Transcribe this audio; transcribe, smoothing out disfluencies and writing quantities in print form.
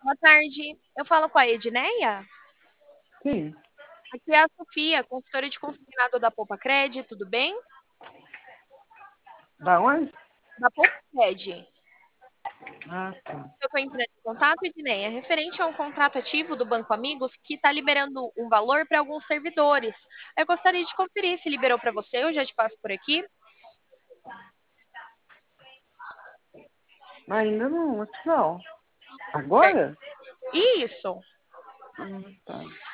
Boa tarde. Eu falo com a Edneia. Sim. Aqui é a Sofia, consultora de consignado da Poupa Cred, tudo bem? Da onde? Da Poupa Cred. Ah, tá. Eu estou entrando em contato, Edneia, referente a um contrato ativo do Banco Amigos que está liberando um valor para alguns servidores. Eu gostaria de conferir se liberou para você, eu já te passo por aqui. Mas ainda não, acho que não. Certo. Agora? Isso. Tá.